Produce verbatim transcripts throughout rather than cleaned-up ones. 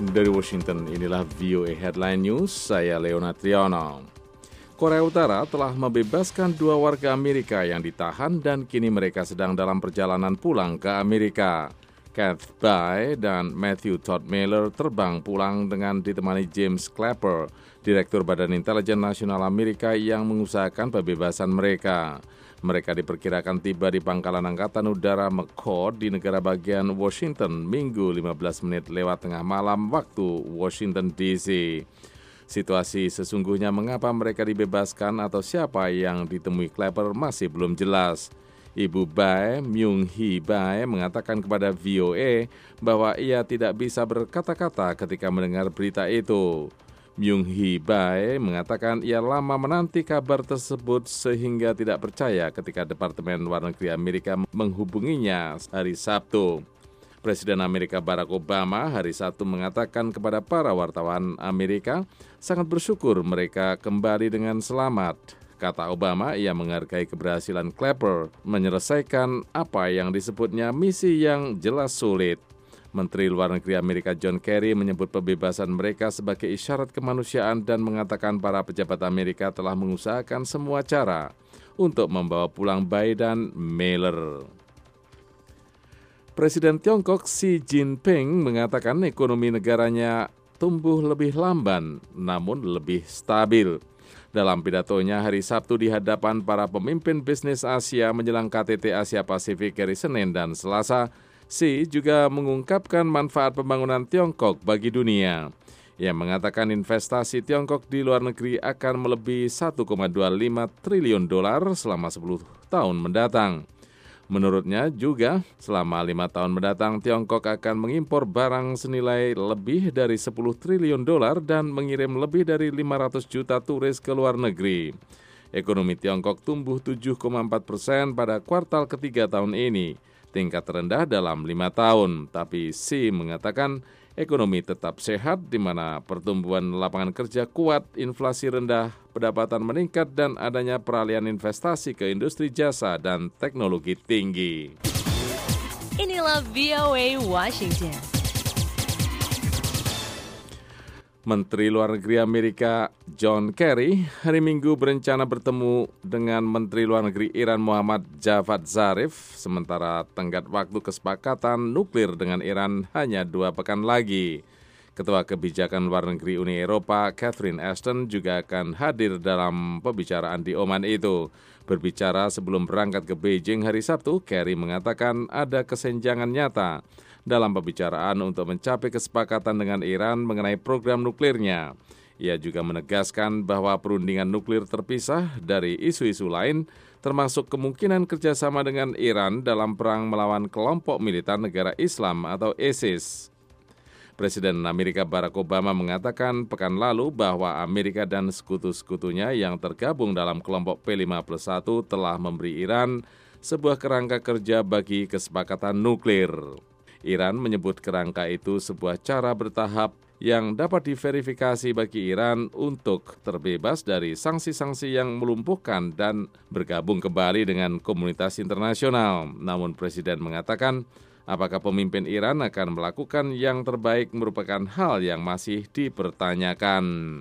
Dari Washington, inilah V O A Headline News, saya Leonard Triono. Korea Utara telah membebaskan dua warga Amerika yang ditahan dan kini mereka sedang dalam perjalanan pulang ke Amerika. Kath Bae dan Matthew Todd Miller terbang pulang dengan ditemani James Clapper, Direktur Badan Intelijen Nasional Amerika yang mengusahakan pembebasan mereka. Mereka diperkirakan tiba di Pangkalan Angkatan Udara McCord di negara bagian Washington Minggu lima belas menit lewat tengah malam waktu Washington D C. Situasi sesungguhnya mengapa mereka dibebaskan atau siapa yang ditemui Clapper masih belum jelas. Ibu Bae, Myung Hee Bae, mengatakan kepada V O A bahwa ia tidak bisa berkata-kata ketika mendengar berita itu. Myung Hee Bae mengatakan ia lama menanti kabar tersebut sehingga tidak percaya ketika Departemen Luar Negeri Amerika menghubunginya hari Sabtu. Presiden Amerika Barack Obama hari Sabtu mengatakan kepada para wartawan Amerika sangat bersyukur mereka kembali dengan selamat. Kata Obama, ia menghargai keberhasilan Clapper menyelesaikan apa yang disebutnya misi yang jelas sulit. Menteri Luar Negeri Amerika John Kerry menyebut pembebasan mereka sebagai isyarat kemanusiaan dan mengatakan para pejabat Amerika telah mengusahakan semua cara untuk membawa pulang Bae dan Miller. Presiden Tiongkok Xi Jinping mengatakan ekonomi negaranya tumbuh lebih lamban namun lebih stabil. Dalam pidatonya hari Sabtu di hadapan para pemimpin bisnis Asia menjelang K T T Asia Pasifik hari Senin dan Selasa, Xi juga mengungkapkan manfaat pembangunan Tiongkok bagi dunia. Ia mengatakan investasi Tiongkok di luar negeri akan melebihi satu koma dua lima triliun dolar selama sepuluh tahun mendatang. Menurutnya juga, selama lima tahun mendatang Tiongkok akan mengimpor barang senilai lebih dari sepuluh triliun dolar dan mengirim lebih dari lima ratus juta turis ke luar negeri. Ekonomi Tiongkok tumbuh tujuh koma empat persen pada kuartal ketiga tahun ini, tingkat terendah dalam lima tahun. Tapi Xi mengatakan ekonomi tetap sehat di mana pertumbuhan lapangan kerja kuat, inflasi rendah, pendapatan meningkat, dan adanya peralihan investasi ke industri jasa dan teknologi tinggi. Inilah V O A Washington. Menteri Luar Negeri Amerika John Kerry hari Minggu berencana bertemu dengan Menteri Luar Negeri Iran Muhammad Javad Zarif, sementara tenggat waktu kesepakatan nuklir dengan Iran hanya dua pekan lagi. Ketua Kebijakan Luar Negeri Uni Eropa Catherine Ashton juga akan hadir dalam pembicaraan di Oman itu. Berbicara sebelum berangkat ke Beijing hari Sabtu, Kerry mengatakan ada kesenjangan nyata dalam pembicaraan untuk mencapai kesepakatan dengan Iran mengenai program nuklirnya. Ia juga menegaskan bahwa perundingan nuklir terpisah dari isu-isu lain, termasuk kemungkinan kerjasama dengan Iran dalam perang melawan kelompok militan negara Islam atau ISIS. Presiden Amerika Barack Obama mengatakan pekan lalu bahwa Amerika dan sekutu-sekutunya yang tergabung dalam kelompok P lima plus satu telah memberi Iran sebuah kerangka kerja bagi kesepakatan nuklir. Iran menyebut kerangka itu sebuah cara bertahap yang dapat diverifikasi bagi Iran untuk terbebas dari sanksi-sanksi yang melumpuhkan dan bergabung kembali dengan komunitas internasional. Namun Presiden mengatakan, apakah pemimpin Iran akan melakukan yang terbaik merupakan hal yang masih dipertanyakan.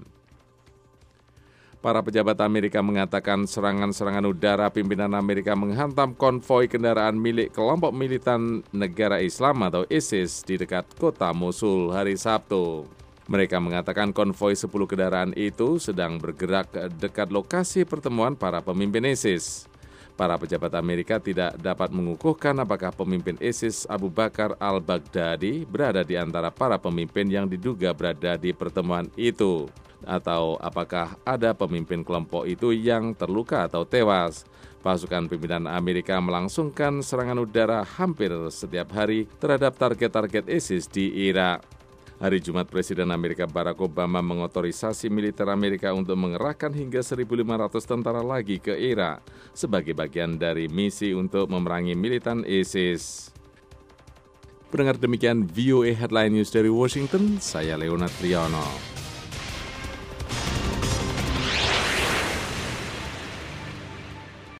Para pejabat Amerika mengatakan serangan-serangan udara pimpinan Amerika menghantam konvoi kendaraan milik kelompok militan negara Islam atau ISIS di dekat kota Mosul hari Sabtu. Mereka mengatakan konvoi sepuluh kendaraan itu sedang bergerak ke dekat lokasi pertemuan para pemimpin ISIS. Para pejabat Amerika tidak dapat mengukuhkan apakah pemimpin ISIS Abu Bakar al-Baghdadi berada di antara para pemimpin yang diduga berada di pertemuan itu, atau apakah ada pemimpin kelompok itu yang terluka atau tewas. Pasukan pimpinan Amerika melangsungkan serangan udara hampir setiap hari terhadap target-target ISIS di Irak. Hari Jumat, Presiden Amerika Barack Obama mengotorisasi militer Amerika untuk mengerahkan hingga seribu lima ratus tentara lagi ke Irak sebagai bagian dari misi untuk memerangi militan ISIS. Pendengar, demikian V O A Headline News dari Washington, saya Leonard Triono.